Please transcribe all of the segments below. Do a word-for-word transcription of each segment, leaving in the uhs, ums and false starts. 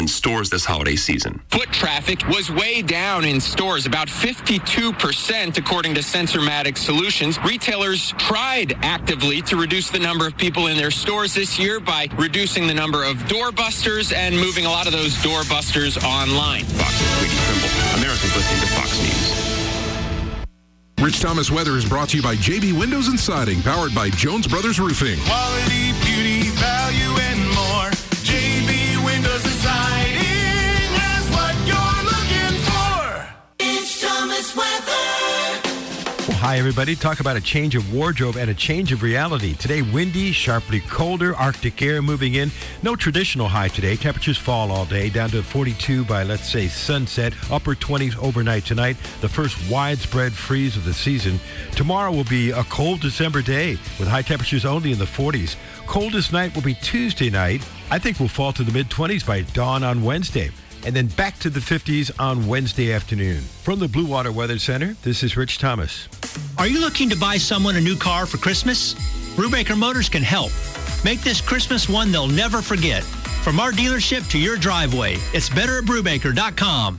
in stores this holiday season. Foot traffic was way down in stores, about fifty-two percent, according to Sensormatic Solutions. Retailers tried actively to reduce the number of people in their stores this year by reducing the number of doorbusters and moving a lot of those doorbusters online. Fox's Tweety Trimble. Americans listening to Fox News. Rich Thomas Weather is brought to you by J B Windows and Siding, powered by Jones Brothers Roofing. Quality, beauty, value, and more. J B Windows and Siding has what you're looking for. Rich Thomas Weather. Well, hi, everybody. Talk about a change of wardrobe and a change of reality. Today, windy, sharply colder, Arctic air moving in. No traditional high today. Temperatures fall all day, down to forty-two by, let's say, sunset. Upper twenties overnight tonight. The first widespread freeze of the season. Tomorrow will be a cold December day with high temperatures only in the forties. Coldest night will be Tuesday night. I think we'll fall to the mid-twenties by dawn on Wednesday. And then back to the fifties on Wednesday afternoon. From the Blue Water Weather Center, this is Rich Thomas. Are you looking to buy someone a new car for Christmas? Brubaker Motors can help. Make this Christmas one they'll never forget. From our dealership to your driveway, it's better at brubaker dot com.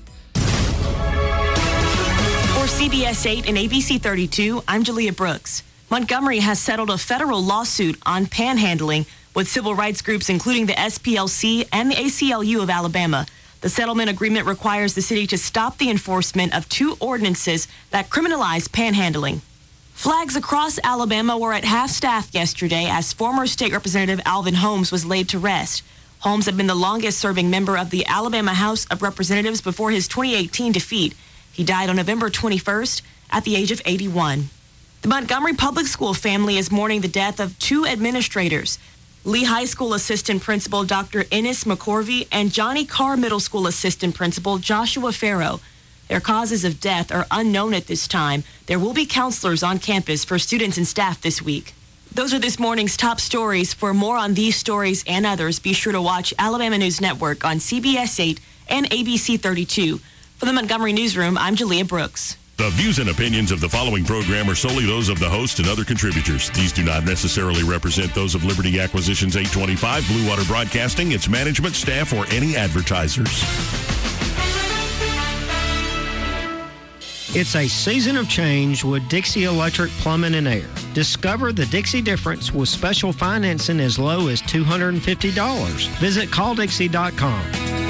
For C B S eight and A B C thirty-two, I'm Julia Brooks. Montgomery has settled a federal lawsuit on panhandling with civil rights groups including the S P L C and the A C L U of Alabama. The settlement agreement requires the city to stop the enforcement of two ordinances that criminalize panhandling. Flags across Alabama were at half-staff yesterday as former state representative Alvin Holmes was laid to rest. Holmes had been the longest-serving member of the Alabama House of Representatives before his twenty eighteen defeat. He died on November twenty-first at the age of eighty-one. The Montgomery Public School family is mourning the death of two administrators, Lee High School Assistant Principal Doctor Ennis McCorvey and Johnny Carr Middle School Assistant Principal Joshua Farrow. Their causes of death are unknown at this time. There will be counselors on campus for students and staff this week. Those are this morning's top stories. For more on these stories and others, be sure to watch Alabama News Network on C B S eight and A B C thirty-two. For the Montgomery Newsroom, I'm Julia Brooks. The views and opinions of the following program are solely those of the host and other contributors. These do not necessarily represent those of Liberty Acquisitions eight twenty-five, Blue Water Broadcasting, its management, staff, or any advertisers. It's a season of change with Dixie Electric Plumbing and Air. Discover the Dixie difference with special financing as low as two hundred fifty dollars. Visit call dixie dot com.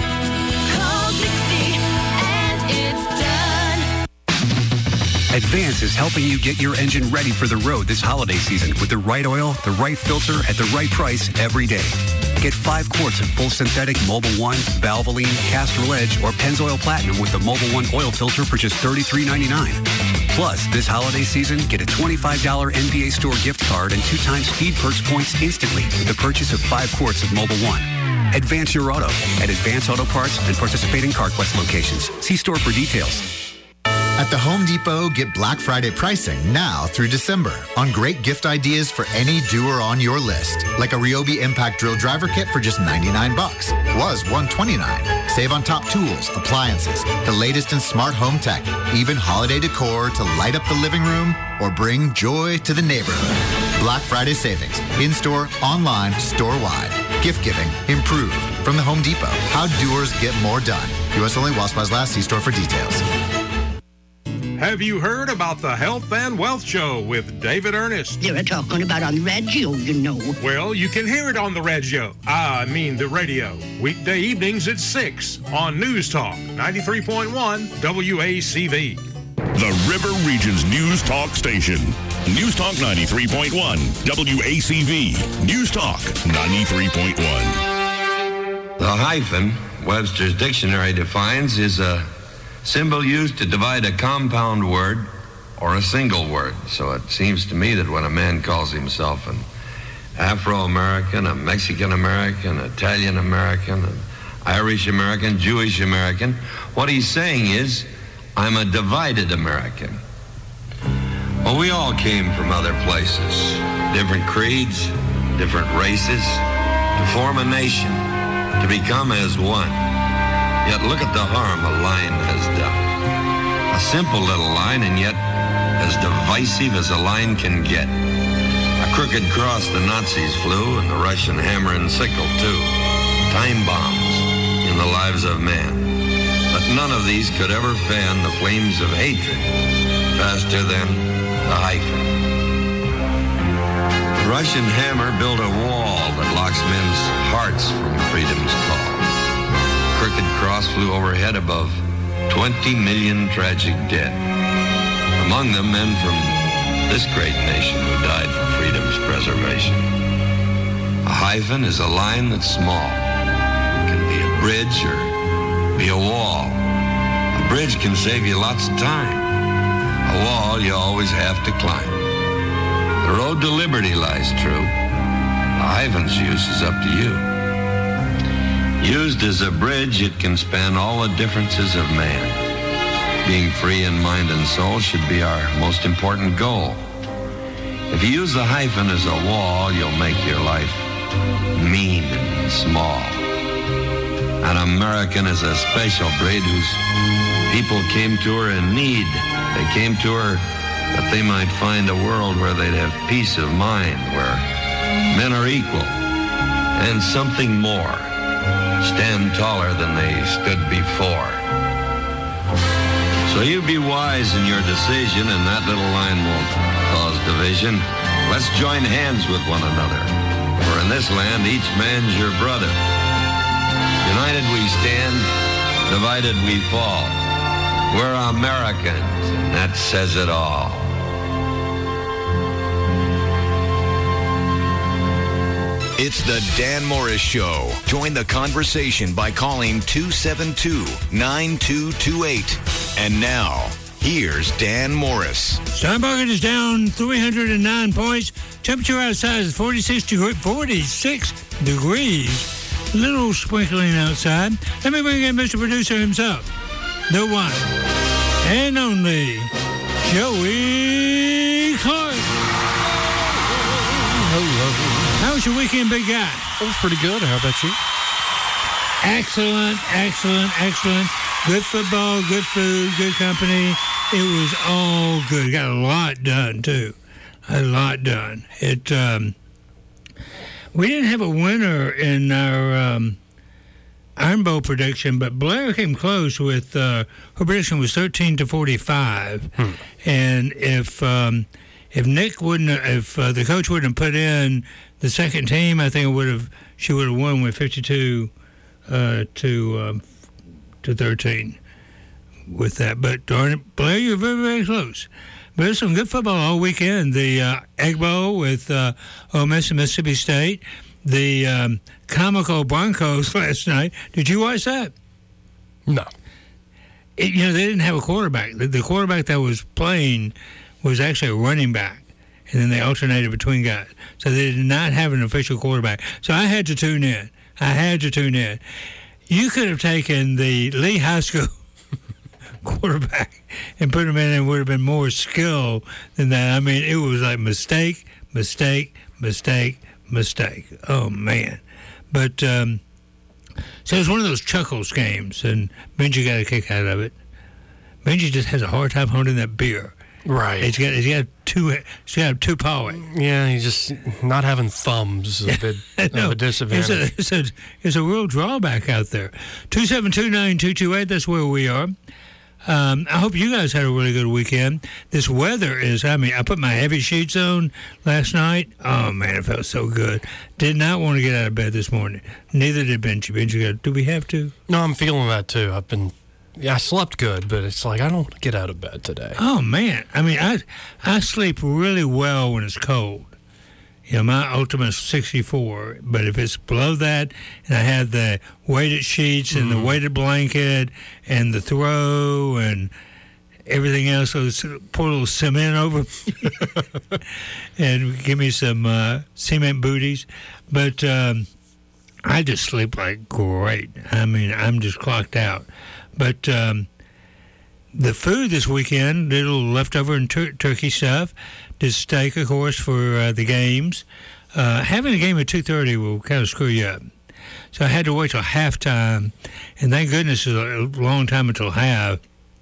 Advance is helping you get your engine ready for the road this holiday season with the right oil, the right filter, at the right price every day. Get five quarts of full synthetic Mobil one, Valvoline, Castrol Edge, or Pennzoil Platinum with the Mobil one oil filter for just thirty-three ninety-nine. Plus, this holiday season, get a twenty-five dollars N B A store gift card and two times Speed Perks points instantly with the purchase of five quarts of Mobil one. Advance your auto at Advance Auto Parts and participating CarQuest locations. See store for details. At the Home Depot, get Black Friday pricing now through December on great gift ideas for any doer on your list. Like a Ryobi Impact Drill Driver Kit for just ninety-nine bucks. Was one twenty-nine. Save on top tools, appliances, the latest in smart home tech, even holiday decor to light up the living room or bring joy to the neighborhood. Black Friday savings, in-store, online, store-wide. Gift giving, improved. From the Home Depot, how doers get more done. U S only while supplies last. See store for details. Have you heard about the Health and Wealth Show with David Ernest? They were talking about on the radio, you know. Well, you can hear it on the radio. I mean the radio. Weekday evenings at six on News Talk ninety-three point one W A C V. The River Region's News Talk station. News Talk ninety-three point one W A C V. News Talk ninety-three point one. The hyphen, Webster's dictionary defines, is a symbol used to divide a compound word or a single word. So it seems to me that when a man calls himself an Afro-American, a Mexican-American, Italian-American, an Irish-American, Jewish-American, what he's saying is, I'm a divided American. Well, we all came from other places, different creeds, different races, to form a nation, to become as one. Yet look at the harm a line has done. A simple little line, and yet as divisive as a line can get. A crooked cross the Nazis flew, and the Russian hammer and sickle, too. Time bombs, in the lives of man. But none of these could ever fan the flames of hatred faster than the hyphen. The Russian hammer built a wall that locks men's hearts from freedom's call. Crooked cross flew overhead above twenty million tragic dead. Among them, men from this great nation who died for freedom's preservation. A hyphen is a line that's small. It can be a bridge or be a wall. A bridge can save you lots of time. A wall you always have to climb. The road to liberty lies true. A hyphen's use is up to you. Used as a bridge, it can span all the differences of man. Being free in mind and soul should be our most important goal. If you use the hyphen as a wall, you'll make your life mean and small. An American is a special breed whose people came to her in need. They came to her that they might find a world where they'd have peace of mind, where men are equal, and something more, stand taller than they stood before. So you be wise in your decision, and that little line won't cause division. Let's join hands with one another, for in this land each man's your brother. United we stand, divided we fall. We're Americans, and that says it all. It's the Dan Morris Show. Join the conversation by calling two seven two, nine two two eight. And now, here's Dan Morris. Steinbach is down three hundred nine points. Temperature outside is forty-six degrees. Little sprinkling outside. Let me bring in Mister Producer himself. The one and only Joey Clark. Hello. How was your weekend, big guy? It was pretty good. How about you? Excellent, excellent, excellent. Good football, good food, good company. It was all good. Got a lot done, too. A lot done. It. Um, we didn't have a winner in our um, Iron Bowl prediction, but Blair came close with uh, her prediction was thirteen to forty-five. Hmm. And if um, if Nick wouldn't, if uh, the coach wouldn't have put in the second team, I think it would have. She would have won with fifty-two uh, to um, to thirteen with that. But darn it, Blair, you're very very close. But there's some good football all weekend. The uh, Egg Bowl with uh, Ole Miss and Mississippi State. The um, comical Broncos last night. Did you watch that? No. It, you know, they didn't have a quarterback. The, the quarterback that was playing was actually a running back, and then they alternated between guys. So they did not have an official quarterback. So I had to tune in. I had to tune in. You could have taken the Lee High School quarterback and put him in, and would have been more skill than that. I mean, it was like mistake, mistake, mistake, mistake. Oh, man. But, um, so it was one of those chuckles games, and Benji got a kick out of it. Benji just has a hard time holding that beer. Right. He's got, he's got two, he's got two power. Yeah, he's just not having thumbs is a bit no, of a disadvantage. It's a, it's, a, it's a real drawback out there. two seven two, nine two two eight, that's where we are. Um, I hope you guys had a really good weekend. This weather is, I mean, I put my heavy sheets on last night. Oh, man, it felt so good. Did not want to get out of bed this morning. Neither did Benji. Benji got, do we have to? No, I'm feeling that too. I've been, yeah, I slept good, but it's like I don't want to get out of bed today. Oh, man. I mean, I I sleep really well when it's cold. You know, my Ultimate's sixty-four, but if it's below that, and I have the weighted sheets and mm. the weighted blanket and the throw and everything else, so pour a little cement over me and give me some uh, cement booties. But um, I just sleep like great. I mean, I'm just clocked out. But um, the food this weekend, did a little leftover and tur- turkey stuff. Did steak, of course, for uh, the games. Uh, having a game at two thirty will kind of screw you up. So I had to wait till halftime, and thank goodness it's a long time until half.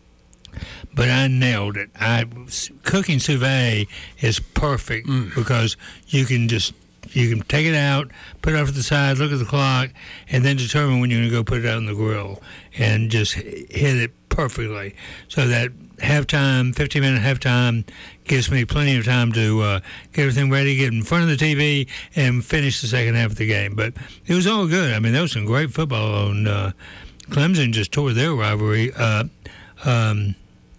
But I nailed it. I cooking sous vide is perfect mm. because you can just you can take it out, put it off to the side, look at the clock, and then determine when you're going to go put it out on the grill and just hit it perfectly. So that halftime, fifteen-minute halftime gives me plenty of time to uh, get everything ready, get in front of the T V, and finish the second half of the game. But it was all good. I mean, there was some great football on. Uh, Clemson just tore their rivalry up. Um,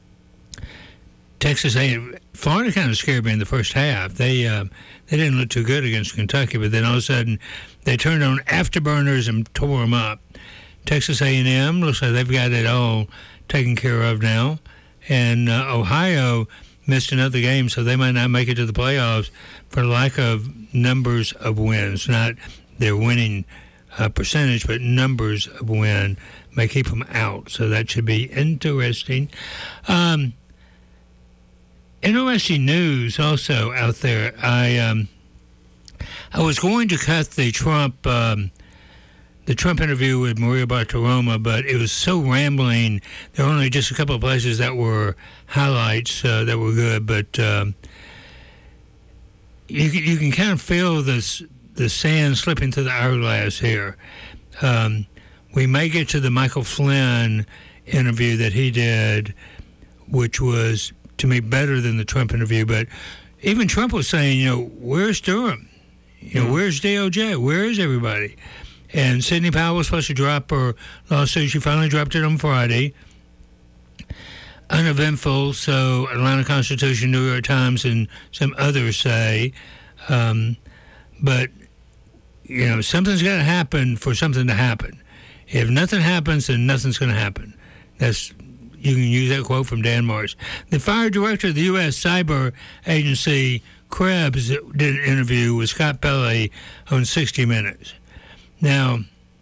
Texas A and M, Florida kind of scared me in the first half. They uh, they didn't look too good against Kentucky, but then all of a sudden they turned on afterburners and tore them up. Texas A and M looks like they've got it all taken care of now, and uh, Ohio missed another game, so they might not make it to the playoffs for lack of numbers of wins, not their winning uh, percentage, but numbers of win may keep them out. So that should be interesting. Um, interesting news also out there. I um, I was going to cut the Trump um, the Trump interview with Maria Bartiromo, but it was so rambling. There were only just a couple of places that were highlights uh, that were good, but um, you you can kind of feel this the sand slipping through the hourglass here. Um, we may get to the Michael Flynn interview that he did, which was to me better than the Trump interview. But even Trump was saying, you know, where's Durham? You know, where's D O J? Where is everybody? And Sidney Powell was supposed to drop her lawsuit. She finally dropped it on Friday. Uneventful, so Atlanta Constitution, New York Times, and some others say. Um, but, you know, something's got to happen for something to happen. If nothing happens, then nothing's going to happen. That's you can use that quote from Dan Morris. The fire director of the U S Cyber Agency, Krebs, did an interview with Scott Pelley on sixty minutes. Now,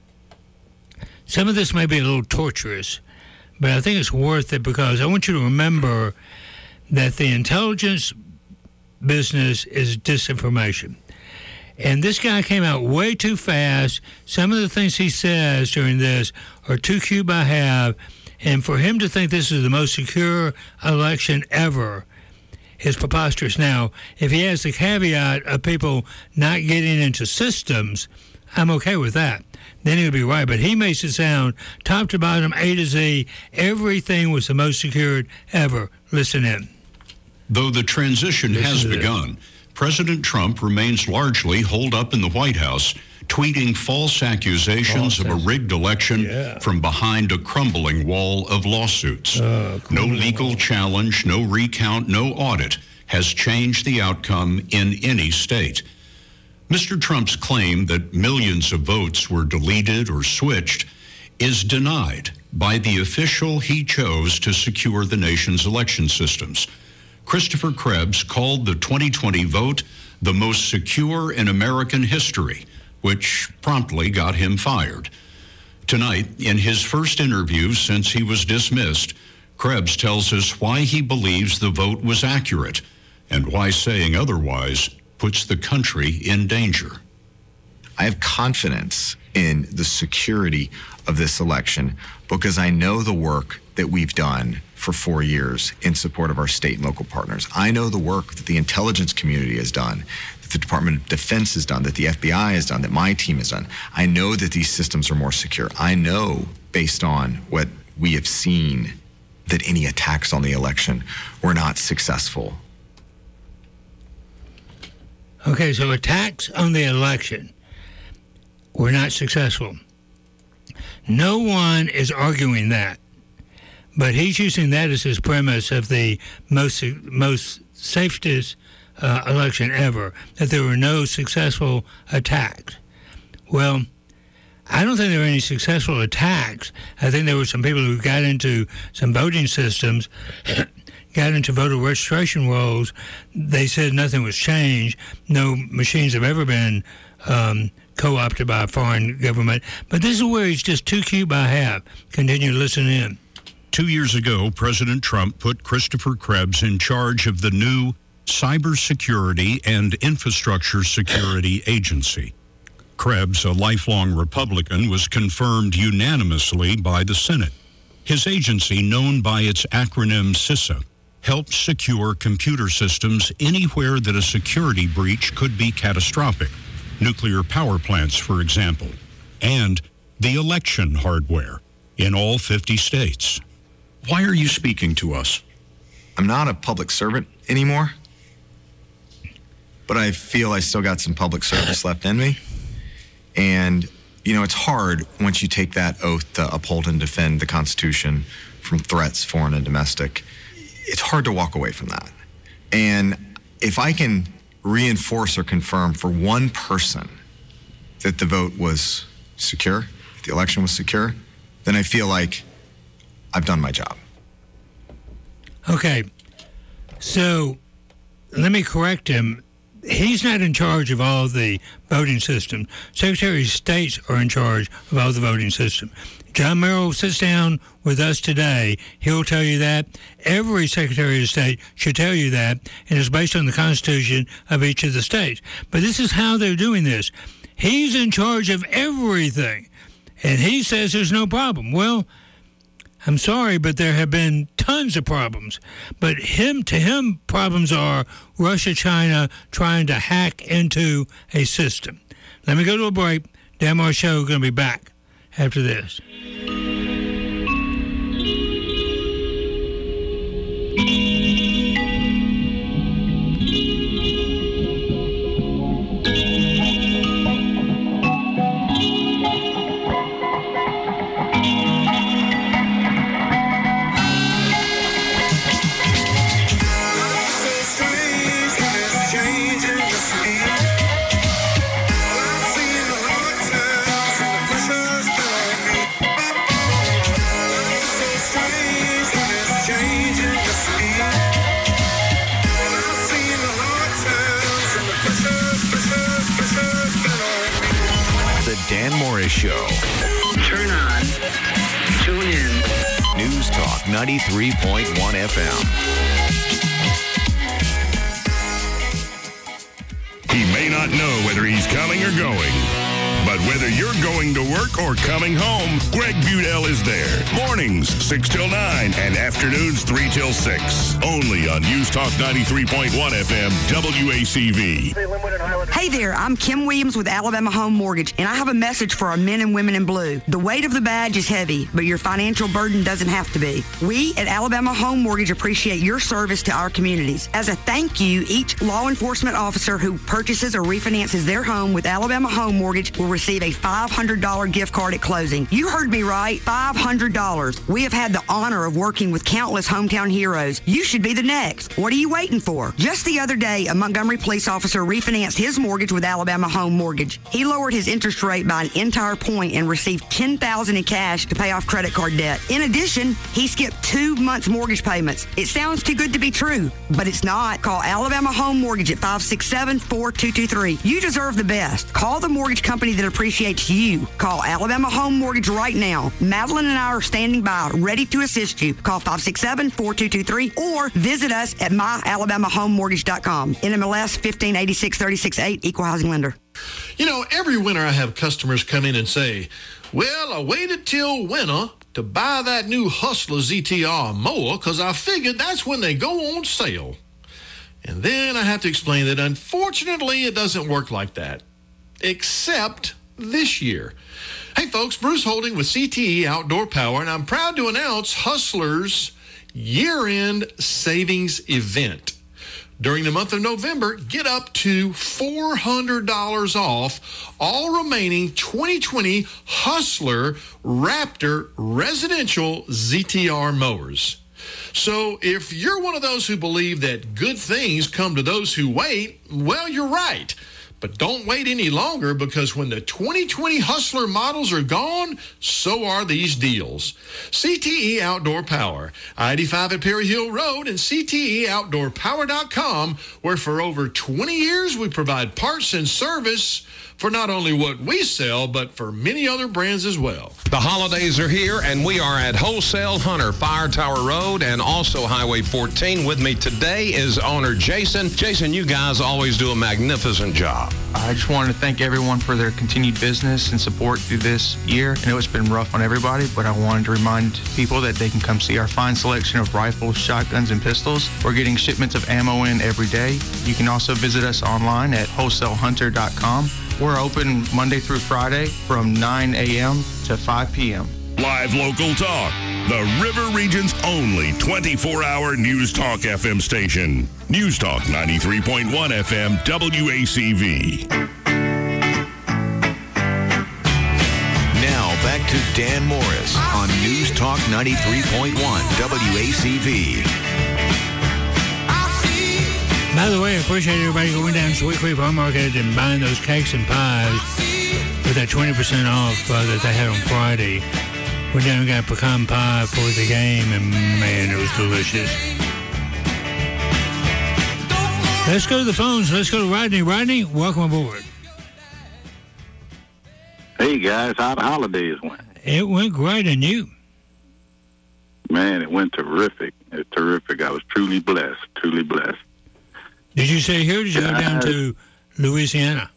some of this may be a little torturous, but I think it's worth it because I want you to remember that the intelligence business is disinformation. And this guy came out way too fast. Some of the things he says during this are too cute by half. And for him to think this is the most secure election ever is preposterous. Now, if he has the caveat of people not getting into systems, I'm okay with that. Then he'll be right. But he makes it sound top to bottom, A to Z, everything was the most secured ever. Listen in. Though the transition Listen has to begun, this. President Trump remains largely holed up in the White House, tweeting false accusations false of a rigged election yeah. from behind a crumbling wall of lawsuits. Uh, no legal challenge, no recount, no audit has changed the outcome in any state. Mister Trump's claim that millions of votes were deleted or switched is denied by the official he chose to secure the nation's election systems. Christopher Krebs called the twenty twenty vote the most secure in American history, which promptly got him fired. Tonight, in his first interview since he was dismissed, Krebs tells us why he believes the vote was accurate and why saying otherwise puts the country in danger. I have confidence in the security of this election because I know the work that we've done for four years in support of our state and local partners. I know the work that the intelligence community has done, that the Department of Defense has done, that the F B I has done, that my team has done. I know that these systems are more secure. I know, based on what we have seen, that any attacks on the election were not successful. Okay, so attacks on the election were not successful. No one is arguing that, but he's using that as his premise of the most most safest uh, election ever, that there were no successful attacks. Well, I don't think there were any successful attacks. I think there were some people who got into some voting systems, got into voter registration rolls. They said nothing was changed. No machines have ever been um, co-opted by a foreign government. But this is where he's just too cute by half. Continue to listen in. Two years ago, President Trump put Christopher Krebs in charge of the new Cybersecurity and Infrastructure Security Agency. Krebs, a lifelong Republican, was confirmed unanimously by the Senate. His agency, known by its acronym CISA, helps secure computer systems anywhere that a security breach could be catastrophic. nuclear power plants, for example, and the election hardware in all fifty states. Why are you speaking to us? I'm not a public servant anymore, but I feel I still got some public service left in me. And, you know, it's hard once you take that oath to uphold and defend the Constitution from threats, foreign and domestic. It's hard to walk away from that. And if I can reinforce or confirm for one person that the vote was secure, that the election was secure, then I feel like I've done my job. Okay, so let me correct him. He's not in charge of all the voting system. Secretary of States are in charge of all the voting system. John Merrill sits down with us today. He'll tell you that. Every Secretary of State should tell you that, and it's based on the Constitution of each of the states. But this is how they're doing this. He's in charge of everything, and he says there's no problem. Well, I'm sorry, but there have been tons of problems. But him to him, problems are Russia, China trying to hack into a system. Let me go to a break. Dan Morris Show going to be back after this. Dan Morris Show. Turn on. Tune in. News Talk ninety-three point one F M. He may not know whether he's coming or going, but whether you're going to work or coming home, Greg Budell is there. Mornings, six till nine, and afternoons, three till six. Only on News Talk ninety-three point one F M, W A C V. Hey there, I'm Kim Williams with Alabama Home Mortgage, and I have a message for our men and women in blue. The weight of the badge is heavy, but your financial burden doesn't have to be. We at Alabama Home Mortgage appreciate your service to our communities. As a thank you, each law enforcement officer who purchases or refinances their home with Alabama Home Mortgage will receive a five hundred dollars gift card at closing. You heard me right, five hundred dollars. We have had the honor of working with countless hometown heroes. You should be the next. What are you waiting for? Just the other day, a Montgomery police officer refinanced his mortgage with Alabama Home Mortgage. He lowered his interest rate by an entire point and received ten thousand dollars in cash to pay off credit card debt. In addition, he skipped two months mortgage payments. It sounds too good to be true, but it's not. Call Alabama Home Mortgage at five six seven, four two two three. You deserve the best. Call the mortgage company that appreciates you. Call Alabama Home Mortgage right now. Madeline and I are standing by, ready to assist you. Call five six seven, four two two three or visit us at my alabama home mortgage dot com. N M L S fifteen eighty-six thirty-six eight, Equal Housing Lender. You know, every winter I have customers come in and say, well, I waited till winter to buy that new Hustler Z T R mower because I figured that's when they go on sale. And then I have to explain that unfortunately it doesn't work like that. Except this year. Hey folks, Bruce Holding with C T E Outdoor Power, and I'm proud to announce Hustler's year-end savings event. During the month of November, get up to four hundred dollars off all remaining twenty twenty Hustler Raptor residential Z T R mowers. So if you're one of those who believe that good things come to those who wait, well, you're right. But don't wait any longer, because when the twenty twenty Hustler models are gone, so are these deals. C T E Outdoor Power, I eighty-five at Perry Hill Road, and C T E outdoor power dot com, where for over twenty years we provide parts and service for not only what we sell, but for many other brands as well. The holidays are here, and we are at Wholesale Hunter, Fire Tower Road, and also Highway fourteen. With me today is owner Jason. Jason, you guys always do a magnificent job. Uh, I just wanted to thank everyone for their continued business and support through this year. I know it's been rough on everybody, but I wanted to remind people that they can come see our fine selection of rifles, shotguns, and pistols. We're getting shipments of ammo in every day. You can also visit us online at wholesale hunter dot com. We're open Monday through Friday from nine a.m. to five p.m. Live local talk. The River Region's only twenty-four hour News Talk F M station. News Talk ninety-three point one F M W A C V. Now back to Dan Morris on News Talk ninety-three point one W A C V. By the way, I appreciate everybody going down to Sweet Creek Farm Market and buying those cakes and pies with that twenty percent off uh, that they had on Friday. We down and got pecan pie for the game, and man, it was delicious. Let's go to the phones. Let's go to Rodney. Rodney, welcome aboard. Hey, guys. How the holidays went? It went great, and you? Man, it went terrific. It's terrific. I was truly blessed, truly blessed. Did you stay here or did you go down Uh, to Louisiana?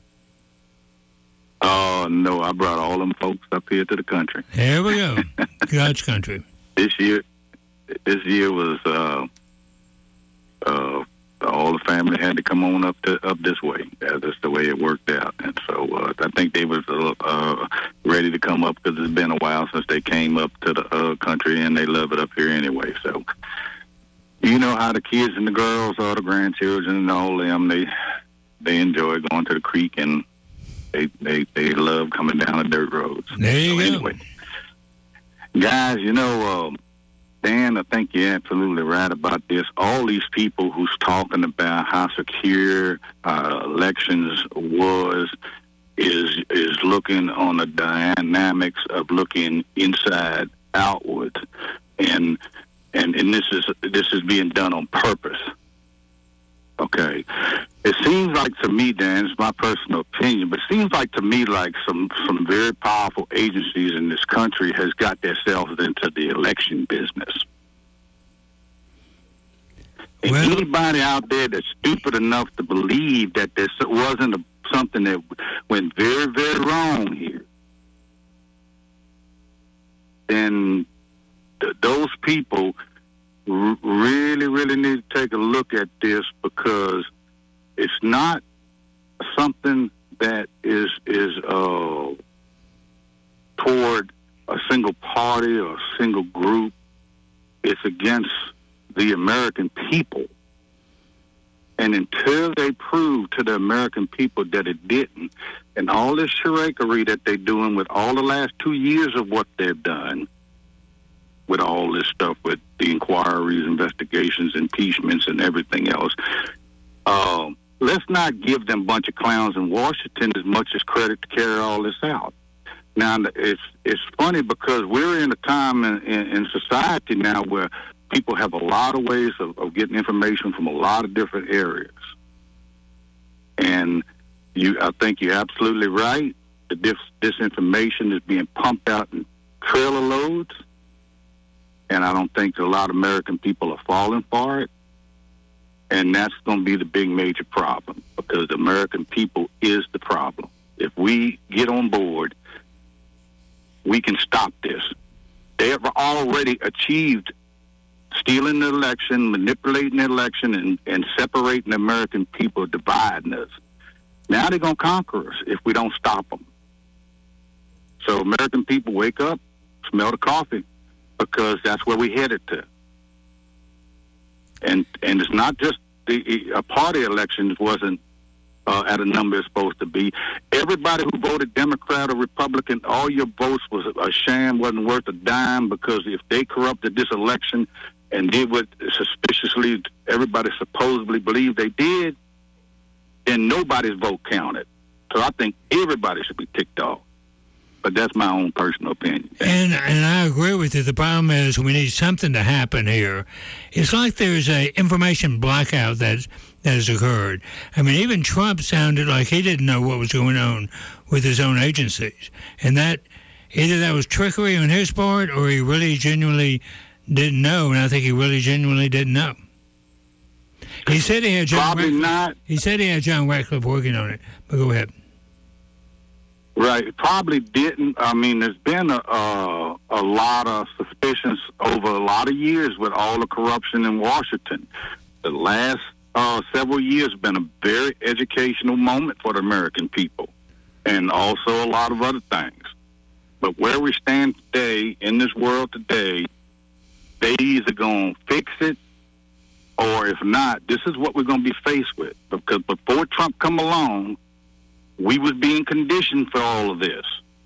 Oh, no, I brought all them folks up here to the country. There we go. God's country. This year, this year was, uh, uh, all the family had to come on up to up this way. That's just the way it worked out. And so uh, I think they was uh, uh, ready to come up because it's been a while since they came up to the uh, country, and they love it up here anyway. So you know how the kids and the girls or the grandchildren and all them, they they enjoy going to the creek, and they they, they love coming down the dirt roads. There you so go. Anyway, guys, you know, um, Dan, I think you're absolutely right about this. All these people who's talking about how secure uh, elections was is is looking on the dynamics of looking inside outward, and and and this is this is being done on purpose. Okay, it seems like to me, Dan, it's my personal opinion, but it seems like to me like some some very powerful agencies in this country has got themselves into the election business. And well, anybody out there that's stupid enough to believe that there wasn't a, something that went very, very wrong here, then th- those people r- really, really need to take a look at this, because it's not something that is is uh, toward a single party or a single group. It's against the American people. And until they prove to the American people that it didn't, and all this charakery that they're doing with all the last two years of what they've done, with all this stuff, with the inquiries, investigations, impeachments, and everything else, uh, let's not give them a bunch of clowns in Washington as much as credit to carry all this out. Now, it's it's funny because we're in a time in, in, in society now where people have a lot of ways of, of getting information from a lot of different areas. And you, I think you're absolutely right. The dis, disinformation is being pumped out in trailer loads, and I don't think a lot of American people are falling for it. And that's going to be the big major problem, because the American people is the problem. If we get on board, we can stop this. They have already achieved stealing the election, manipulating the election, and, and separating the American people, dividing us. Now they're going to conquer us if we don't stop them. So American people, wake up, smell the coffee, because that's where we headed to. And and it's not just the a party elections wasn't uh, at a number it's supposed to be. Everybody who voted Democrat or Republican, all your votes was a sham, wasn't worth a dime, because if they corrupted this election and did what suspiciously everybody supposedly believed they did, then nobody's vote counted. So I think everybody should be ticked off. But that's my own personal opinion. And and I agree with you. The problem is we need something to happen here. It's like there's a information blackout that that has occurred. I mean, even Trump sounded like he didn't know what was going on with his own agencies. And that either that was trickery on his part, or he really genuinely didn't know, and I think he really genuinely didn't know. He said he had John Probably Ratcliffe. not. He said he had John Ratcliffe working on it. But go ahead. Right, it probably didn't. I mean, there's been a, a a lot of suspicions over a lot of years with all the corruption in Washington. The last uh, several years have been a very educational moment for the American people, and also a lot of other things. But where we stand today, in this world today, they either going to fix it, or if not, this is what we're going to be faced with. Because before Trump come along, we was being conditioned for all of this.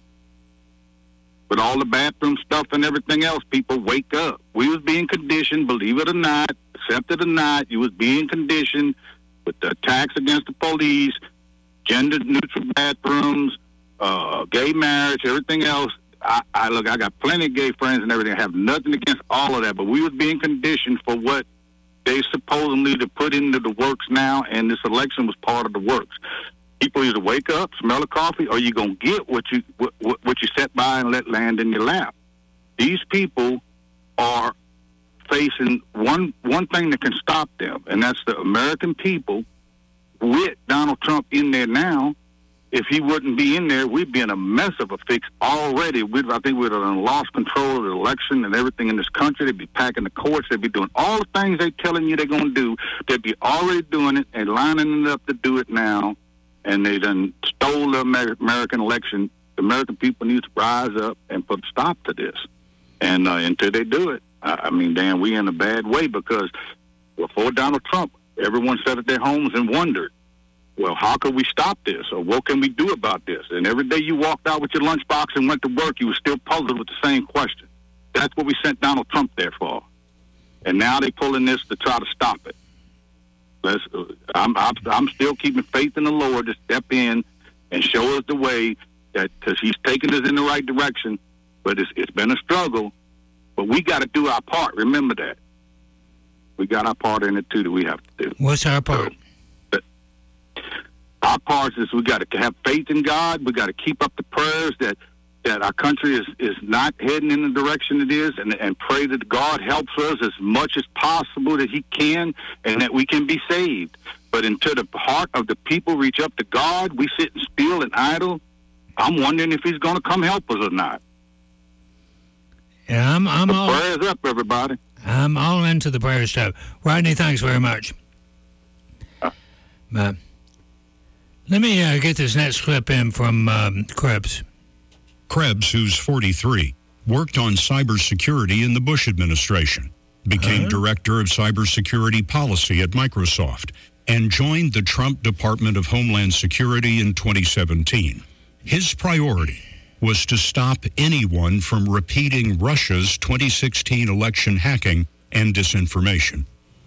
With all the bathroom stuff and everything else, people wake up. We was being conditioned, believe it or not, accept it or not, you was being conditioned with the attacks against the police, gender-neutral bathrooms, uh, gay marriage, everything else. I, I look, I got plenty of gay friends and everything. I have nothing against all of that, but we was being conditioned for what they supposedly to put into the works now, and this election was part of the works. People either wake up, smell the coffee, or you're going to get what you what, what you set by and let land in your lap. These people are facing one one thing that can stop them, and that's the American people with Donald Trump in there now. If he wouldn't be in there, we'd be in a mess of a fix already. We'd, I think we'd have lost control of the election and everything in this country. They'd be packing the courts. They'd be doing all the things they're telling you they're going to do. They'd be already doing it and lining it up to do it now. And they done stole the American election. The American people need to rise up and put a stop to this. And uh, until they do it, I mean, Dan, we in a bad way, because before Donald Trump, everyone sat at their homes and wondered, well, how can we stop this? Or what can we do about this? And every day you walked out with your lunchbox and went to work, you were still puzzled with the same question. That's what we sent Donald Trump there for. And now they're pulling this to try to stop it. Let's, I'm, I'm, I'm still keeping faith in the Lord to step in and show us the way, that because he's taking us in the right direction. But it's, it's been a struggle. But we got to do our part. Remember that. We got our part in it, too, that we have to do. What's our part? So, our part is we got to have faith in God. We got to keep up the prayers that, that our country is, is not heading in the direction it is, and, and pray that God helps us as much as possible that he can, and that we can be saved. But until the heart of the people reach up to God, we sit still and idle. I'm wondering if he's going to come help us or not. Yeah, I'm, I'm all... Prayers up, everybody. I'm all into the prayer stuff. Rodney, thanks very much. Uh, uh, let me uh, get this next clip in from um, Krebs. Krebs, who's forty-three, worked on cybersecurity in the Bush administration, became uh-huh. director of cybersecurity policy at Microsoft, and joined the Trump Department of Homeland Security in twenty seventeen. His priority was to stop anyone from repeating Russia's twenty sixteen election hacking and disinformation.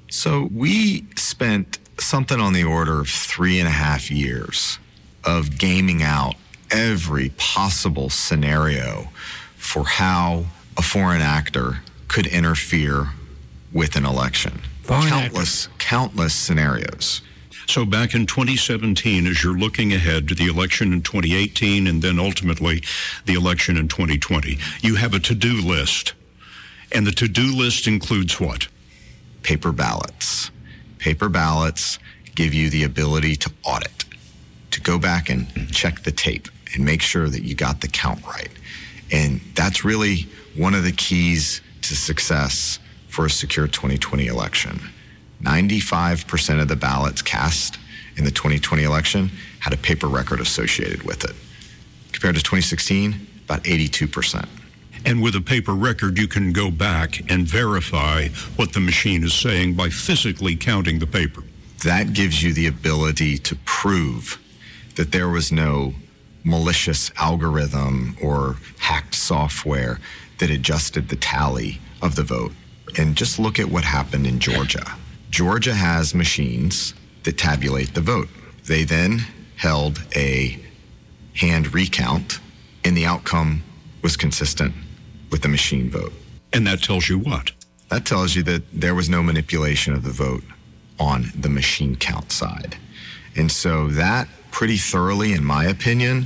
So we spent something on the order of three and a half years of gaming out every possible scenario for how a foreign actor could interfere with an election. Foreign countless, actor. countless scenarios. So back in twenty seventeen, as you're looking ahead to the election in twenty eighteen and then ultimately the election in twenty twenty, you have a to-do list. And the to-do list includes what? Paper ballots. Paper ballots give you the ability to audit, to go back and check the tape and make sure that you got the count right. And that's really one of the keys to success for a secure twenty twenty election. ninety-five percent of the ballots cast in the twenty twenty election had a paper record associated with it. Compared to twenty sixteen, about eighty-two percent. And with a paper record, you can go back and verify what the machine is saying by physically counting the paper. That gives you the ability to prove that there was no malicious algorithm or hacked software that adjusted the tally of the vote. And just look at what happened in Georgia. Georgia has machines that tabulate the vote. They then held a hand recount, and the outcome was consistent with the machine vote. And that tells you what? That tells you that there was no manipulation of the vote on the machine count side. And so that pretty thoroughly, in my opinion,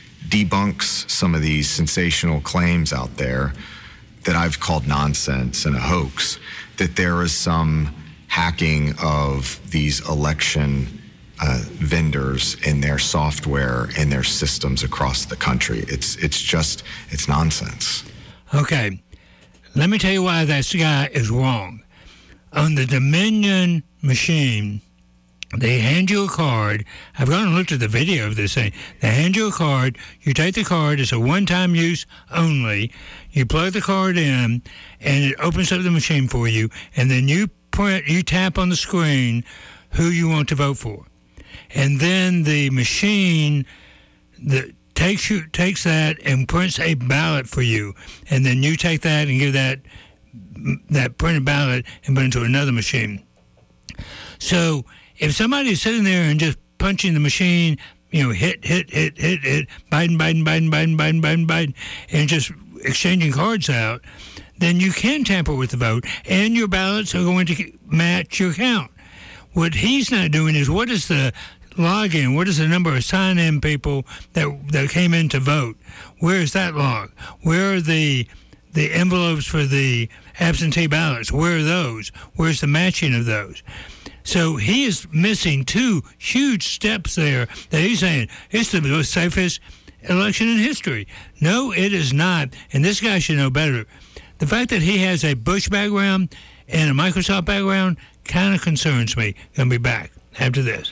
debunks some of these sensational claims out there that I've called nonsense and a hoax, that there is some hacking of these election uh, vendors and their software and their systems across the country. It's it's just, it's nonsense. Okay, let me tell you why that guy is wrong. On the Dominion machine, they hand you a card. I've gone and looked at the video of this thing. They hand you a card. You take the card. It's a one-time use only. You plug the card in, and it opens up the machine for you. And then you print, you tap on the screen who you want to vote for. And then the machine that takes you takes that and prints a ballot for you. And then you take that and give that that printed ballot and put it into another machine. So if somebody's sitting there and just punching the machine, you know, hit, hit, hit, hit, hit, Biden, Biden, Biden, Biden, Biden, Biden, Biden, and just exchanging cards out, then you can tamper with the vote, and your ballots are going to match your count. What he's not doing is, what is the login? What is the number of sign-in people that that came in to vote? Where is that log? Where are the the envelopes for the absentee ballots? Where are those? Where's the matching of those? So he is missing two huge steps there that he's saying it's the most safest election in history. No, it is not. And this guy should know better. The fact that he has a Bush background and a Microsoft background kind of concerns me. Gonna be back after this.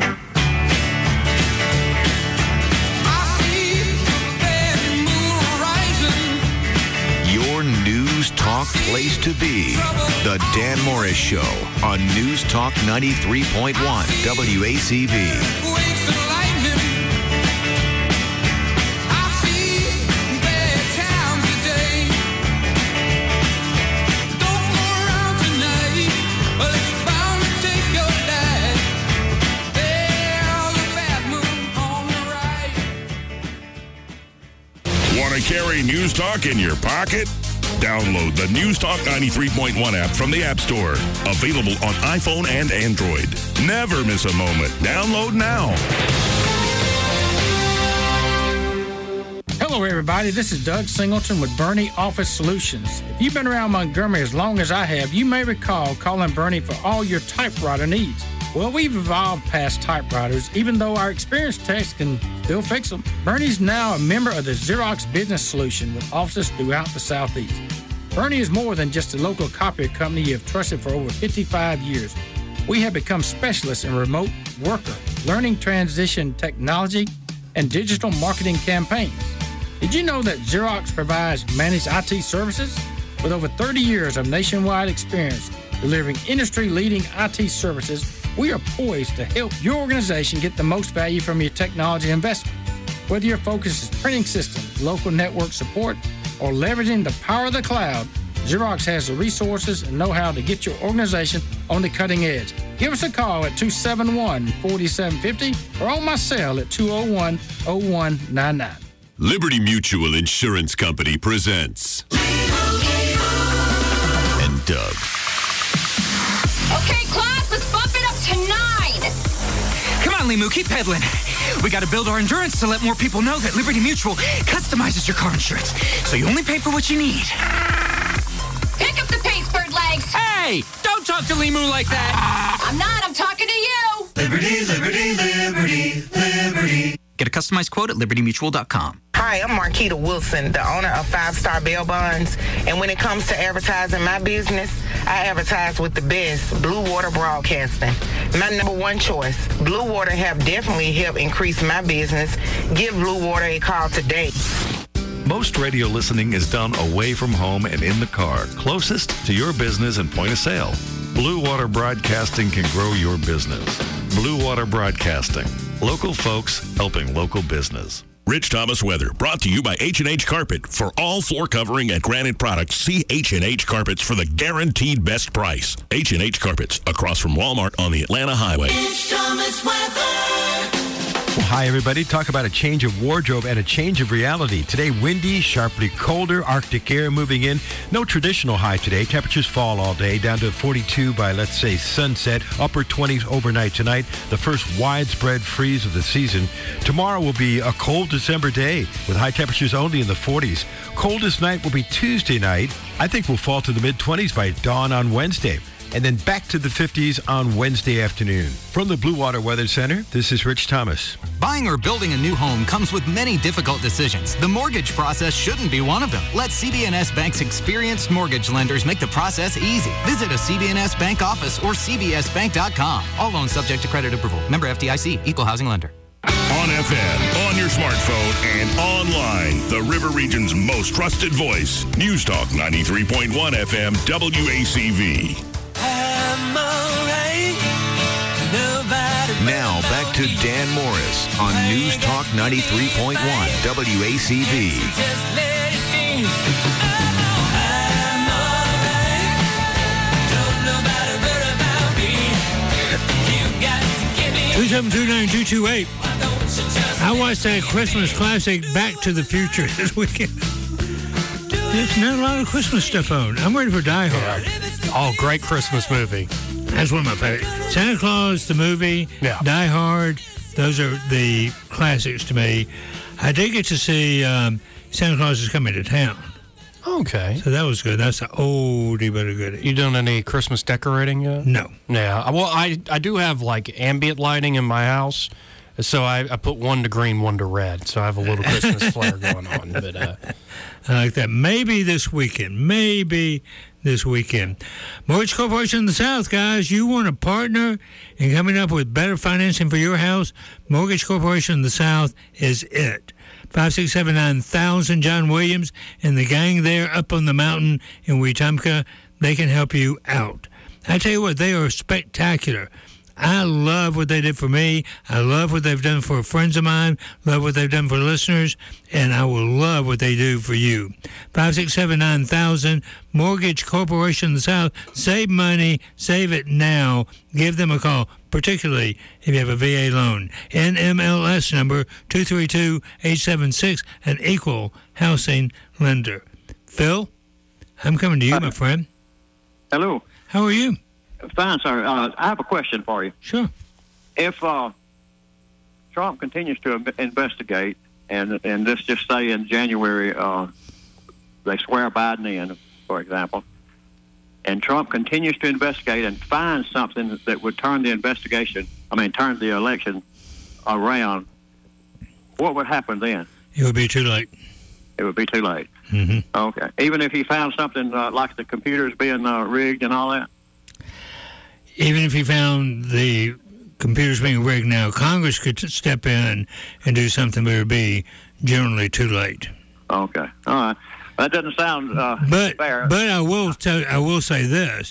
Your News Talk place to be. The Dan Morris Show on News Talk ninety-three point one W A C V. Want to carry News Talk in your pocket? Download the News Talk ninety-three point one app from the App Store. Available on iPhone and Android. Never miss a moment. Download now. Hello, everybody. This is Doug Singleton with Bernie Office Solutions. If you've been around Montgomery as long as I have, you may recall calling Bernie for all your typewriter needs. Well, we've evolved past typewriters, even though our experienced techs can still fix them. Bernie's now a member of the Xerox Business Solution with offices throughout the Southeast. Bernie is more than just a local copier company you have trusted for over fifty-five years. We have become specialists in remote worker, learning transition technology, and digital marketing campaigns. Did you know that Xerox provides managed I T services? With over thirty years of nationwide experience delivering industry-leading I T services, we are poised to help your organization get the most value from your technology investment. Whether your focus is printing systems, local network support, or leveraging the power of the cloud, Xerox has the resources and know-how to get your organization on the cutting edge. Give us a call at two seven one, four seven five zero or on my cell at two oh one, oh one nine nine. Liberty Mutual Insurance Company presents and Doug. Okay, class, let's bump it up to nine. Come on, Limu, keep pedaling. We got to build our endurance to let more people know that Liberty Mutual customizes your car insurance, so you only pay for what you need. Pick up the pace, bird legs. Hey, don't talk to Limu like that. I'm not, I'm talking to you. Liberty, liberty, liberty, liberty. Get a customized quote at liberty mutual dot com. Hi, I'm Marquita Wilson, the owner of Five Star Bail Bonds. And when it comes to advertising my business, I advertise with the best, Blue Water Broadcasting. My number one choice. Blue Water have definitely helped increase my business. Give Blue Water a call today. Most radio listening is done away from home and in the car, closest to your business and point of sale. Blue Water Broadcasting can grow your business. Blue Water Broadcasting. Local folks helping local business. Rich Thomas weather, brought to you by H and H Carpet. For all floor covering and granite products, see H and H Carpets for the guaranteed best price. H and H Carpets, across from Walmart on the Atlanta Highway. Rich Thomas weather. Well, hi, everybody. Talk about a change of wardrobe and a change of reality. Today, windy, sharply colder, Arctic air moving in. No traditional high today. Temperatures fall all day, down to forty-two by, let's say, sunset. Upper twenties overnight tonight. The first widespread freeze of the season. Tomorrow will be a cold December day with high temperatures only in the forties. Coldest night will be Tuesday night. I think we'll fall to the mid-twenties by dawn on Wednesday. and then back to the fifties on Wednesday afternoon. From the Blue Water Weather Center, this is Rich Thomas. Buying or building a new home comes with many difficult decisions. The mortgage process shouldn't be one of them. Let C B N S Bank's experienced mortgage lenders make the process easy. Visit a C B N S Bank office or c b s bank dot com. All loans subject to credit approval. Member F D I C. Equal housing lender. On F M, on your smartphone, and online. The River Region's most trusted voice. News Talk ninety-three point one F M W A C V. Now back to Dan Morris on News Talk ninety-three point one W A C V. two seven two nine two two eight. I watched that Christmas classic Back to the Future this weekend. There's not a lot of Christmas stuff on. I'm ready for Die Hard. Yeah. Oh, great Christmas movie. That's one of my favorites. Santa Claus, the movie, yeah. Die Hard, those are the classics to me. I did get to see um, Santa Claus is Coming to Town. Okay. So that was good. That's an oldie but a goodie. You doing any Christmas decorating yet? No. Yeah. Well, I I do have like ambient lighting in my house, so I, I put one to green, one to red, so I have a little Christmas flare going on. But uh, I like that. Maybe this weekend. Maybe this weekend. Mortgage Corporation of the South, guys. You want a partner in coming up with better financing for your house? Mortgage Corporation of the South is it. five six seven nine thousand, John Williams and the gang there up on the mountain in Wetumpka, they can help you out. I tell you what, they are spectacular. I love what they did for me. I love what they've done for friends of mine, love what they've done for listeners, and I will love what they do for you. five six seven nine thousand, Mortgage Corporation of the South. Save money, save it now. Give them a call, particularly if you have a V A loan. N M L S number two three two eight seven six, an equal housing lender. Phil, I'm coming to you, my friend. Hello. How are you? Fine, sir. Uh, I have a question for you. Sure. If uh, Trump continues to investigate, and and let's just say in January uh, they swear Biden in, for example, and Trump continues to investigate and finds something that would turn the investigation, I mean, turn the election around, what would happen then? It would be too late. It would be too late. Mm-hmm. Okay. Even if he found something uh, like the computers being uh, rigged and all that? Even if he found the computers being rigged now, Congress could step in and do something, but it would be generally too late. Okay. All right. That doesn't sound uh, but, fair. But I will tell, I will say this.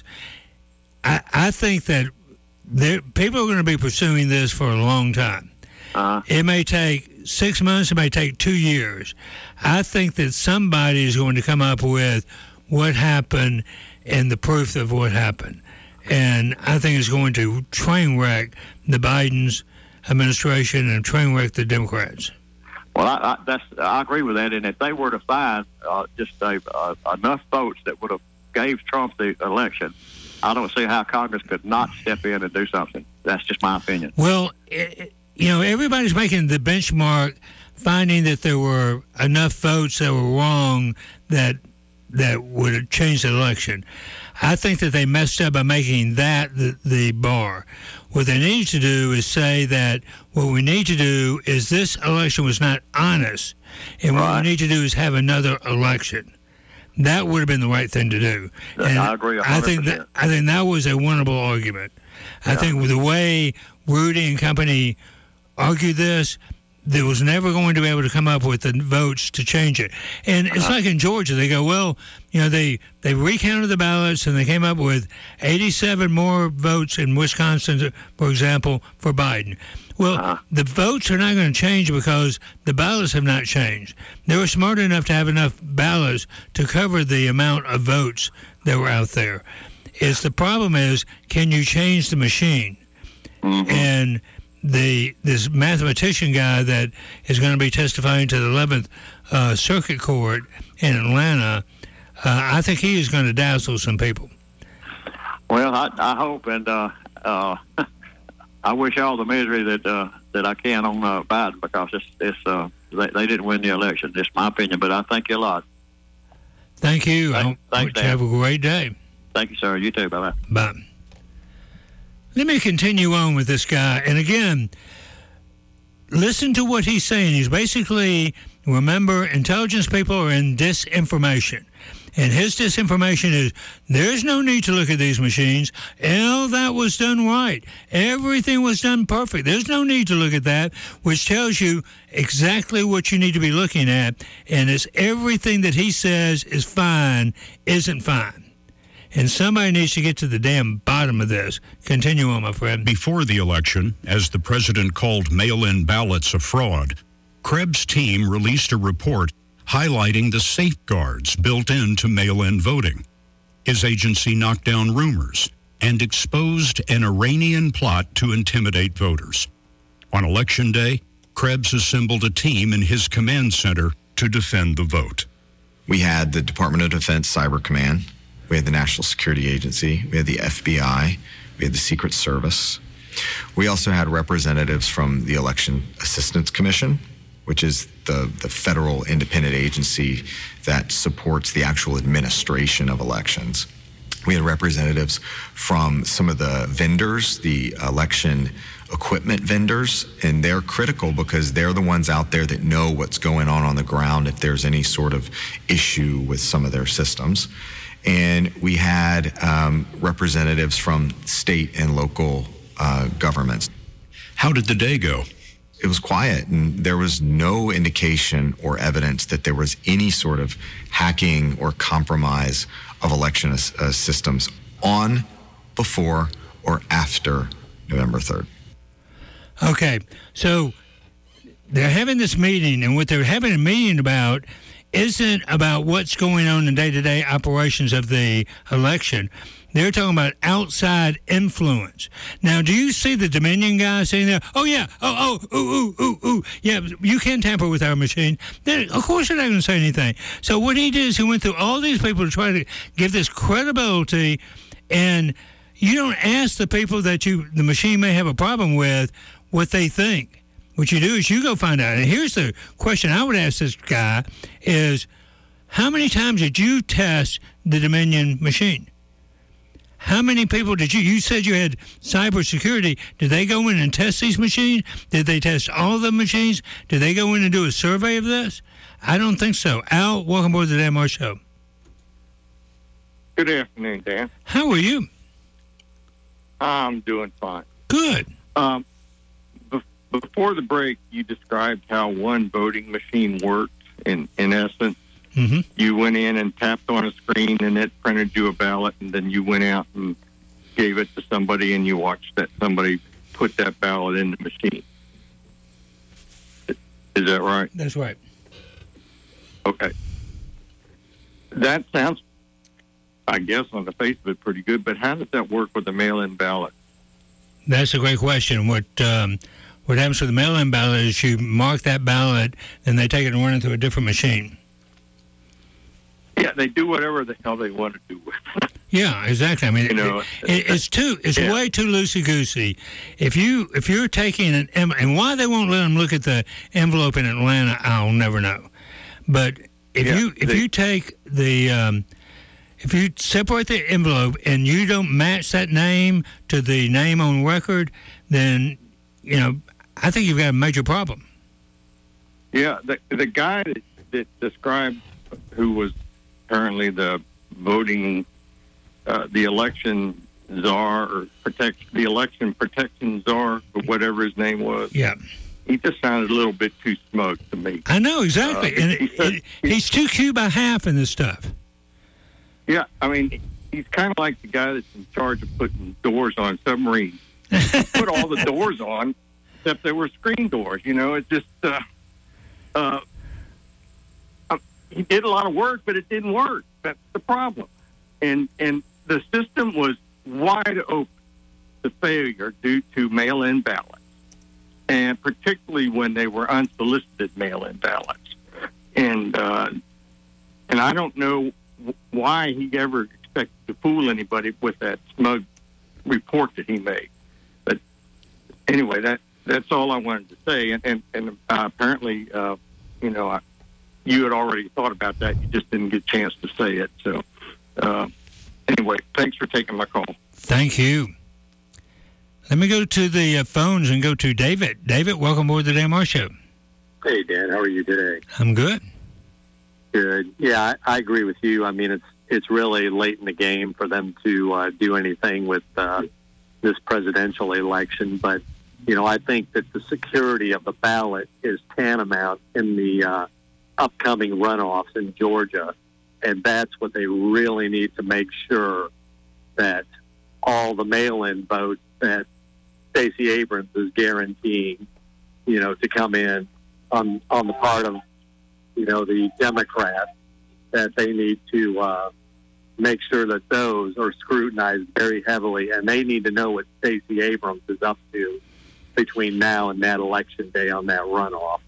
I, I think that there, people are going to be pursuing this for a long time. Uh-huh. It may take six months. It may take two years. I think that somebody is going to come up with what happened and the proof of what happened. And I think it's going to train wreck the Biden's administration and train wreck the Democrats. Well, I, I, that's, I agree with that. And if they were to find uh, just a, uh, enough votes that would have gave Trump the election, I don't see how Congress could not step in and do something. That's just my opinion. Well, it, you know, everybody's making the benchmark, finding that there were enough votes that were wrong that that would have changed the election. I think that they messed up by making that the, the bar. What they need to do is say that what we need to do is this election was not honest, and right. what we need to do is have another election. That would have been the right thing to do. And I agree one hundred percent. I think that, I think that was a winnable argument. Yeah. I think with the way Rudy and company argued this, there was never going to be able to come up with the votes to change it. And it's uh-huh. like in Georgia, they go, well, you know, they, they recounted the ballots and they came up with eighty-seven more votes in Wisconsin, for example, for Biden. Well, uh-huh. the votes are not going to change because the ballots have not changed. They were smart enough to have enough ballots to cover the amount of votes that were out there. It's the problem is, can you change the machine? Mm-hmm. And the this mathematician guy that is going to be testifying to the eleventh uh, Circuit Court in Atlanta, uh, I think he is going to dazzle some people. Well, I, I hope, and uh, uh, I wish all the misery that uh, that I can on uh, Biden, because it's, it's uh, they, they didn't win the election. It's my opinion, but I thank you a lot. Thank you. Thanks, I hope you have a great day. Thank you, sir. You too. Bye-bye. Bye. Let me continue on with this guy. And again, listen to what he's saying. He's basically, remember, intelligence people are in disinformation. And his disinformation is, there's no need to look at these machines. All that was done right. Everything was done perfect. There's no need to look at that, which tells you exactly what you need to be looking at. And it's everything that he says is fine isn't fine. And somebody needs to get to the damn bottom of this. Continue on, my friend. Before the election, as the president called mail-in ballots a fraud, Krebs' team released a report highlighting the safeguards built into mail-in voting. His agency knocked down rumors and exposed an Iranian plot to intimidate voters. On Election Day, Krebs assembled a team in his command center to defend the vote. We had the Department of Defense Cyber Command. We had the National Security Agency. We had the F B I. We had the Secret Service. We also had representatives from the Election Assistance Commission, which is the, the federal independent agency that supports the actual administration of elections. We had representatives from some of the vendors, the election equipment vendors, and they're critical because they're the ones out there that know what's going on on the ground if there's any sort of issue with some of their systems. And we had um, representatives from state and local uh, governments. How did the day go? It was quiet, and there was no indication or evidence that there was any sort of hacking or compromise of election uh, systems on, before, or after November third. Okay, so they're having this meeting, and what they're having a meeting about isn't about what's going on in day-to-day operations of the election. They're talking about outside influence. Now, do you see the Dominion guy saying there, oh, yeah, oh, oh, ooh, ooh, ooh, ooh, yeah, you can tamper with our machine? Then, of course they're not going to say anything. So what he did is he went through all these people to try to give this credibility, and you don't ask the people that you the machine may have a problem with what they think. What you do is you go find out. And here's the question I would ask this guy is, how many times did you test the Dominion machine? How many people did you, you said you had cybersecurity. Did they go in and test these machines? Did they test all the machines? Did they go in and do a survey of this? I don't think so. Al, welcome aboard the Dan Moore Show. Good afternoon, Dan. How are you? I'm doing fine. Good. Um, be- before the break, you described how one voting machine worked. In, in essence, mm-hmm. you went in and tapped on a screen, and it printed you a ballot, and then you went out and gave it to somebody, and you watched that somebody put that ballot in the machine. Is that right? That's right. Okay. That sounds, I guess, on the face of it, pretty good, but how does that work with the mail-in ballot? That's a great question. What um, what happens with the mail-in ballot is you mark that ballot, and they take it and run it through a different machine. Yeah, they do whatever the hell they want to do with it. Yeah, exactly. I mean, you know, it, it, it's too, it's yeah. way too loosey goosey. If you if you're taking an and why they won't let them look at the envelope in Atlanta, I'll never know. But if yeah, you if they, you take the um, if you separate the envelope and you don't match that name to the name on record, then you know I think you've got a major problem. Yeah, the the guy that, that described who was apparently the voting, uh, the election czar or protect the election protection czar or whatever his name was. Yeah, he just sounded a little bit too smug to me. I know exactly, uh, and he said, it, he's too cute by half in this stuff. Yeah, I mean, he's kind of like the guy that's in charge of putting doors on submarines. He put all the doors on, except they were screen doors. You know, it just. Uh, uh, He did a lot of work, but it didn't work. That's the problem. And and the system was wide open to failure due to mail-in ballots, and particularly when they were unsolicited mail-in ballots. And uh, and I don't know why he ever expected to fool anybody with that smug report that he made. But anyway, that that's all I wanted to say. And and, and uh, apparently, uh, you know. I, You had already thought about that. You just didn't get a chance to say it. So, uh, Anyway, thanks for taking my call. Thank you. Let me go to the uh, phones and go to David. David, welcome aboard the Dan Morris Show. Hey, Dan, how are you today? I'm good. Good. Yeah, I, I agree with you. I mean, it's it's really late in the game for them to uh, do anything with uh, this presidential election. But, you know, I think that the security of the ballot is tantamount in the uh, upcoming runoffs in Georgia. And that's what they really need to make sure that all the mail-in votes that Stacey Abrams is guaranteeing, you know, to come in on on the part of, you know, the Democrats, that they need to uh, make sure that those are scrutinized very heavily, and they need to know what Stacey Abrams is up to between now and that election day on that runoff.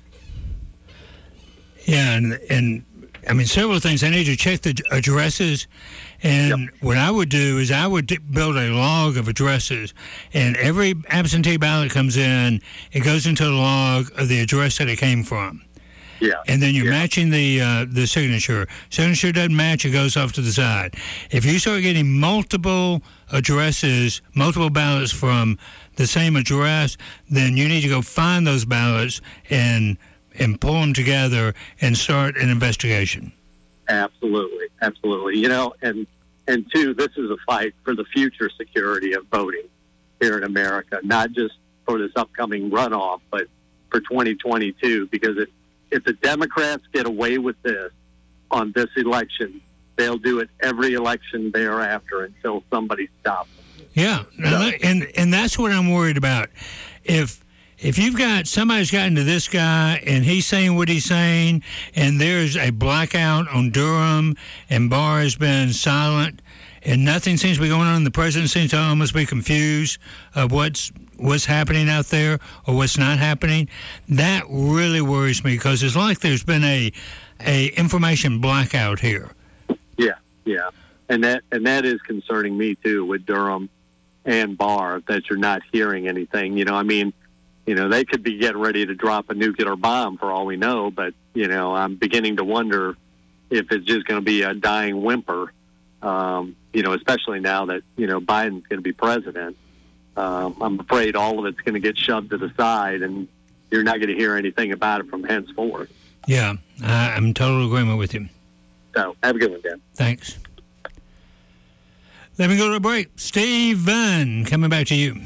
Yeah, and and I mean, several things. I need to check the addresses. And yep. What I would do is I would build a log of addresses. And every absentee ballot comes in, it goes into the log of the address that it came from. Yeah. And then you're yeah. matching the uh, the signature. Signature doesn't match, it goes off to the side. If you start getting multiple addresses, multiple ballots from the same address, then you need to go find those ballots and and pull them together and start an investigation. Absolutely, absolutely. You know, and and two, this is a fight for the future security of voting here in America, not just for this upcoming runoff, but for twenty twenty-two. Because if if the Democrats get away with this on this election, they'll do it every election thereafter until somebody stops them. Yeah, so, and and that's what I'm worried about. If If you've got, somebody's gotten to this guy and he's saying what he's saying and there's a blackout on Durham and Barr has been silent and nothing seems to be going on, the president seems to almost be confused of what's what's happening out there or what's not happening, that really worries me because it's like there's been a a information blackout here. Yeah, yeah. And that and that is concerning me too with Durham and Barr, that you're not hearing anything. You know, I mean, You know, they could be getting ready to drop a nuclear bomb for all we know, but, you know, I'm beginning to wonder if it's just going to be a dying whimper, um, you know, especially now that, you know, Biden's going to be president. Um, I'm afraid all of it's going to get shoved to the side, and you're not going to hear anything about it from henceforth. Yeah, I, I'm in total agreement with you. So, have a good one, Dan. Thanks. Let me go to a break. Steve Vaughn, coming back to you.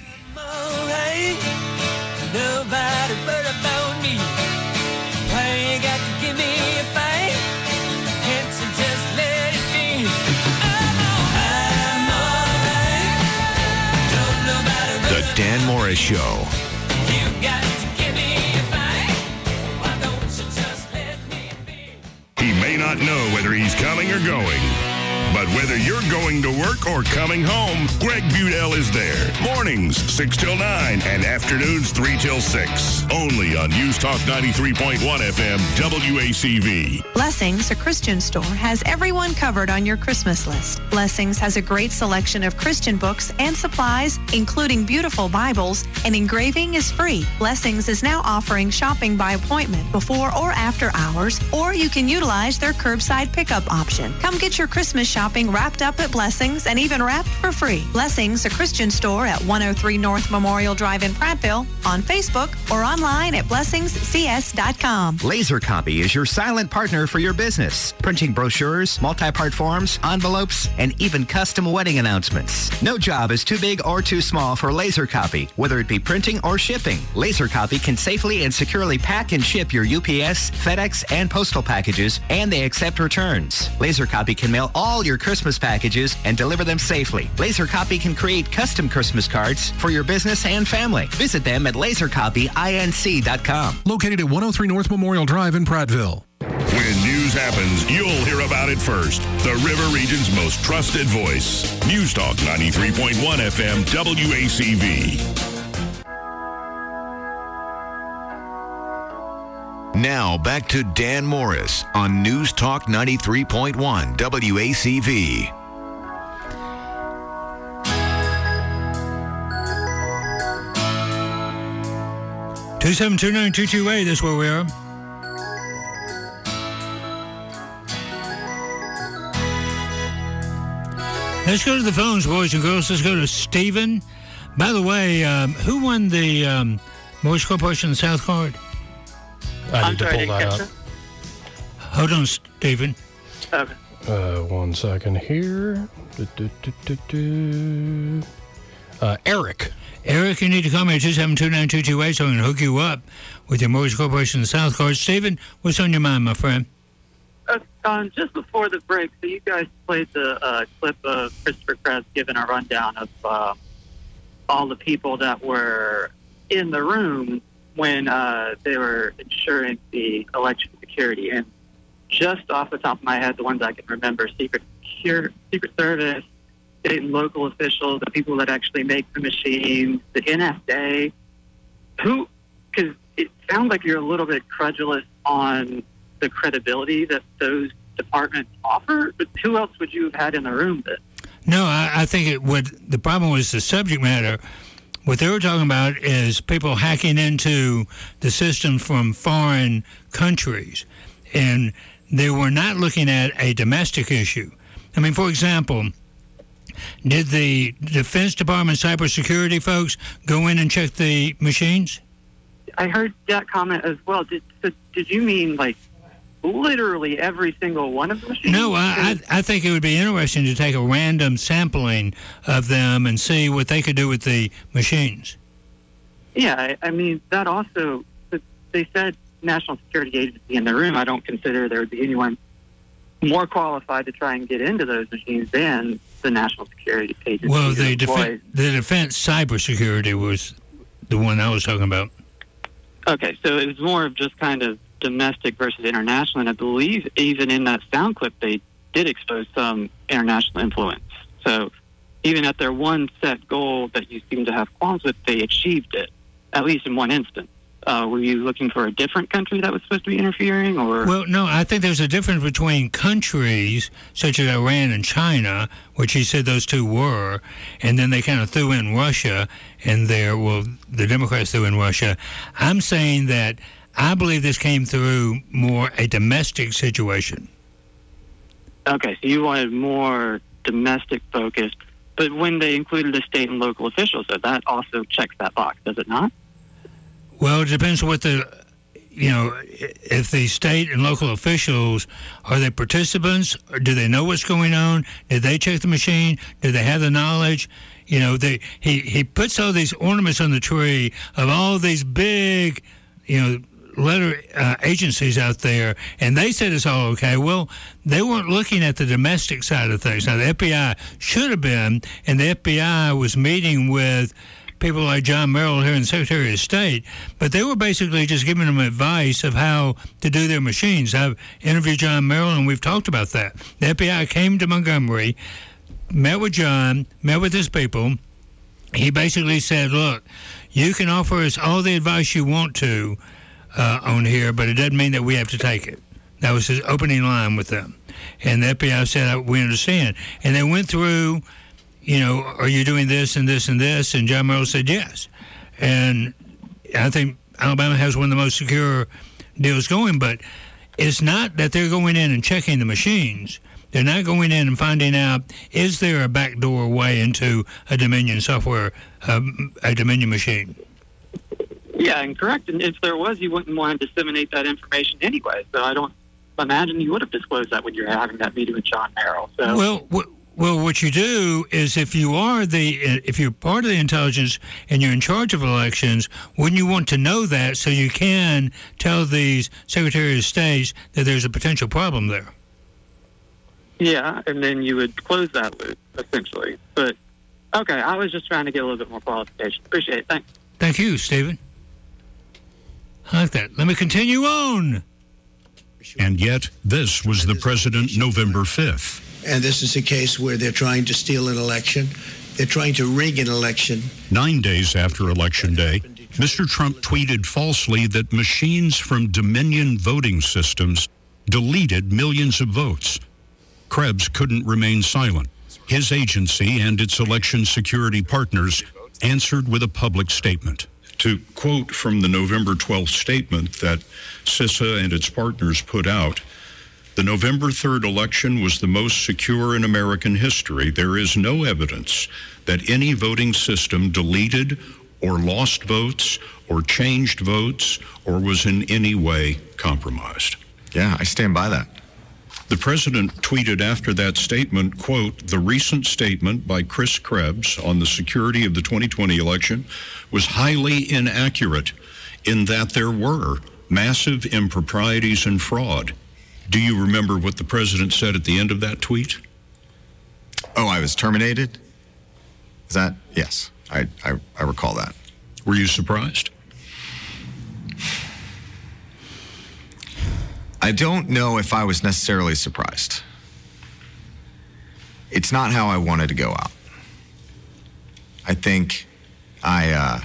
Nobody but about me. Why you got to give me a fight? Can't you just let it be? I'm alright. Don't nobody but The Dan Morris Show. you got to give me a fight. Why don't you just let me be? He may not know whether he's coming or going, but whether you're going to work or coming home, Greg Budell is there. Mornings, six till nine, and afternoons, three till six. Only on News Talk ninety-three point one F M, W A C V. Blessings, a Christian store, has everyone covered on your Christmas list. Blessings has a great selection of Christian books and supplies, including beautiful Bibles, and engraving is free. Blessings is now offering shopping by appointment before or after hours, or you can utilize their curbside pickup option. Come get your Christmas shopping wrapped up at Blessings and even wrapped for free. Blessings, a Christian store at one oh three North Memorial Drive in Prattville, on Facebook or online at blessings c s dot com. Laser Copy is your silent partner for your business. Printing brochures, multi-part forms, envelopes, and even custom wedding announcements. No job is too big or too small for Laser Copy, whether it be printing or shipping. Laser Copy can safely and securely pack and ship your U P S, FedEx, and postal packages, and they accept returns. Laser Copy can mail all your Christmas packages and deliver them safely. Laser Copy can create custom Christmas cards for your business and family. Visit them at laser copy inc dot com. Located at one oh three North Memorial Drive in Prattville. When news happens, you'll hear about it first. The River Region's most trusted voice. News Talk ninety-three point one F M, W A C V. Now back to Dan Morris on News Talk ninety-three point one W A C V. two seven two nine two two eight, that's where we are. Let's go to the phones, boys and girls. Let's go to Stephen. By the way, um, who won the um, Mortgage Corporation South Card? I need to pull that up. Hold on, Stephen. Okay. Uh, one second here. Du, du, du, du, du. Uh, Eric. Eric, you need to call me at two seven two, nine two two eight so I can hook you up with your Mortgage Corporation South Card. Stephen, what's on your mind, my friend? Uh, um, just before the break, so you guys played the uh, clip of Christopher Krebs giving a rundown of uh, all the people that were in the room when uh, they were ensuring the election security. And just off the top of my head, the ones I can remember, Secret Secure, Secret Service, state and local officials, the people that actually make the machines, the N S A. Who, because it sounds like you're a little bit credulous on the credibility that those departments offer, but who else would you have had in the room then? No, I, I think it would. The problem was the subject matter. What they were talking about is people hacking into the system from foreign countries, and they were not looking at a domestic issue. I mean, for example, did the Defense Department cybersecurity folks go in and check the machines? I heard that comment as well. Did so did you mean like literally every single one of the machines? No, I, I I think it would be interesting to take a random sampling of them and see what they could do with the machines. Yeah, I, I mean, that also, they said National Security Agency in the room. I don't consider there would be anyone more qualified to try and get into those machines than the National Security Agency. Well, the, defen- the Defense Cybersecurity was the one I was talking about. Okay, so it was more of just kind of domestic versus international, and I believe even in that sound clip they did expose some international influence. So even at their one set goal that you seem to have qualms with, they achieved it, at least in one instance. Uh, were you looking for a different country that was supposed to be interfering, or? Well, no, I think there's a difference between countries such as Iran and China, which he said those two were, and then they kind of threw in Russia, and there, well, the Democrats threw in Russia. I'm saying that I believe this came through more a domestic situation. Okay, so you wanted more domestic focused, but when they included the state and local officials, so that also checks that box, does it not? Well, it depends on what the, you know, if the state and local officials, are they participants? Or do they know what's going on? Did they check the machine? Did they have the knowledge? You know, they he, he puts all these ornaments on the tree of all these big, you know, letter uh, agencies out there, and they said it's all okay. Well, they weren't looking at the domestic side of things. Now, the F B I should have been, and the F B I was meeting with people like John Merrill here and the Secretary of State, but they were basically just giving them advice of how to do their machines. I've interviewed John Merrill, and we've talked about that. The F B I came to Montgomery, met with John, met with his people. He basically said, look, you can offer us all the advice you want to uh, on here, but it doesn't mean that we have to take it. That was his opening line with them. And the F B I said, we understand. And they went through, you know, are you doing this and this and this? And John Merrill said yes. And I think Alabama has one of the most secure deals going, but it's not that they're going in and checking the machines. They're not going in and finding out, is there a backdoor way into a Dominion software, um, a Dominion machine? Yeah, and correct. And if there was, you wouldn't want to disseminate that information anyway. So I don't imagine you would have disclosed that when you're having that meeting with John Merrill. So. Well, w- Well, what you do is if you are the, if you're part of the intelligence and you're in charge of elections, wouldn't you want to know that so you can tell these Secretary of State that there's a potential problem there? Yeah, and then you would close that loop, essentially. But, okay, I was just trying to get a little bit more qualification. Appreciate it. Thanks. Thank you, Stephen. I like that. Let me continue on. And yet, this was the president November fifth. And this is a case where they're trying to steal an election. They're trying to rig an election. Nine days after Election Day, Mister Trump tweeted falsely that machines from Dominion voting systems deleted millions of votes. Krebs couldn't remain silent. His agency and its election security partners answered with a public statement. To quote from the November twelfth statement that CISA and its partners put out, The November third election was the most secure in American history. There is no evidence that any voting system deleted or lost votes or changed votes or was in any way compromised. Yeah, I stand by that. The president tweeted after that statement, quote, "The recent statement by Chris Krebs on the security of the twenty twenty election was highly inaccurate in that there were massive improprieties and fraud." Do you remember what the president said at the end of that tweet? Oh, I was terminated? Is that? Yes, I, I, I recall that. Were you surprised? I don't know if I was necessarily surprised. It's not how I wanted to go out. I think I, uh,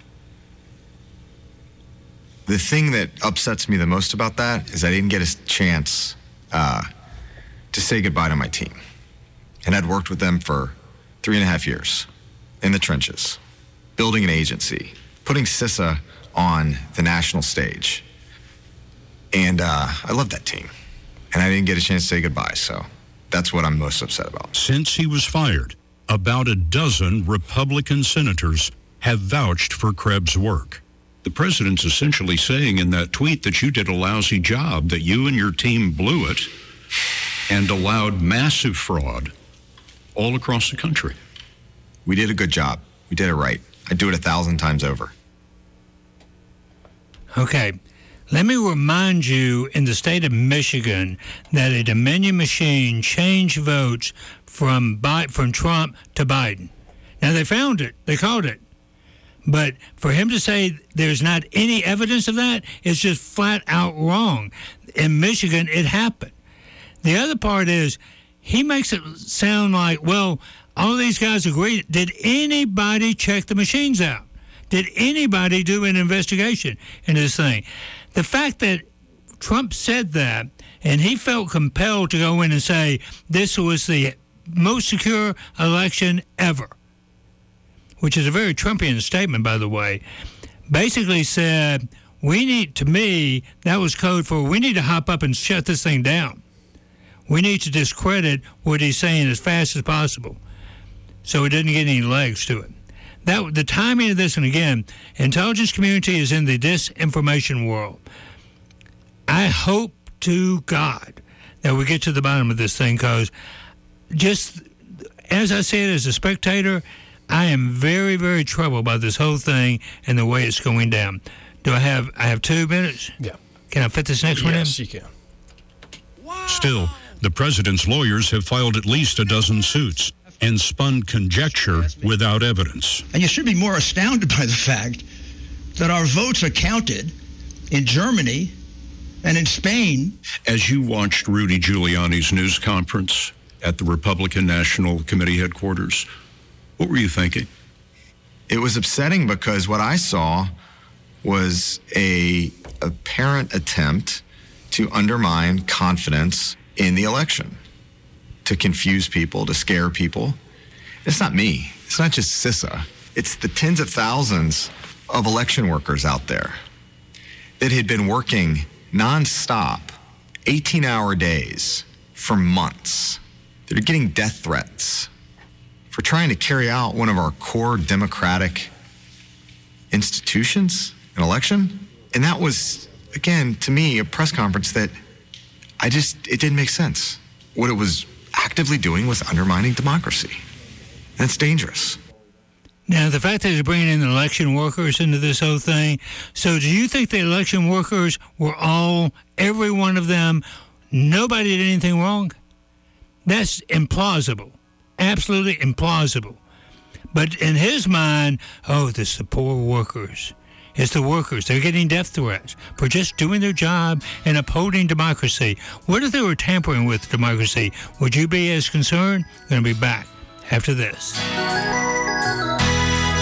the thing that upsets me the most about that is I didn't get a chance uh, to say goodbye to my team. And I'd worked with them for three and a half years in the trenches, building an agency, putting CISA on the national stage. And uh, I love that team. And I didn't get a chance to say goodbye, so that's what I'm most upset about. Since he was fired, about a dozen Republican senators have vouched for Krebs' work. The president's essentially saying in that tweet that you did a lousy job, that you and your team blew it and allowed massive fraud all across the country. We did a good job. We did it right. I'd do it a thousand times over. Okay. Let me remind you, in the state of Michigan, that a Dominion machine changed votes from Bi- from Trump to Biden. Now, they found it. They caught it. But for him to say there's not any evidence of that is just flat out wrong. In Michigan, it happened. The other part is he makes it sound like, well, all these guys agree. Did anybody check the machines out? Did anybody do an investigation into this thing? The fact that Trump said that and he felt compelled to go in and say this was the most secure election ever, which is a very Trumpian statement, by the way, basically said, we need, to me, that was code for we need to hop up and shut this thing down. We need to discredit what he's saying as fast as possible so it didn't get any legs to it. That the timing of this, and again, intelligence community is in the disinformation world. I hope to God that we get to the bottom of this thing, because just as I said as a spectator, I am very, very troubled by this whole thing and the way it's going down. Do I have I have two minutes? Yeah. Can I fit this next one in? Yes, you can. Still, the president's lawyers have filed at least a dozen suits and spun conjecture without evidence. And you should be more astounded by the fact that our votes are counted in Germany and in Spain. As you watched Rudy Giuliani's news conference at the Republican National Committee headquarters, what were you thinking? It was upsetting because what I saw was a apparent attempt to undermine confidence in the election, to confuse people, to scare people. It's not me. It's not just CISA. It's the tens of thousands of election workers out there that had been working nonstop, eighteen-hour days for months, that are getting death threats for trying to carry out one of our core democratic institutions, an election. And that was, again, to me, a press conference that I just, it didn't make sense. What it was actively doing was undermining democracy. That's dangerous. Now, the fact that they're bringing in election workers into this whole thing, so do you think the election workers were all, every one of them, nobody did anything wrong? That's implausible. Absolutely implausible. But in his mind, oh, this is the poor workers. It's the workers. They're getting death threats for just doing their job and upholding democracy. What if they were tampering with democracy? Would you be as concerned? We're going to be back after this.